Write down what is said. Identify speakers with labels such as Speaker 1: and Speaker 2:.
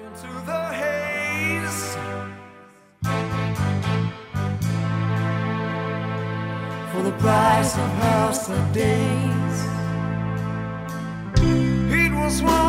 Speaker 1: into the haze. For the price of lost days, it was one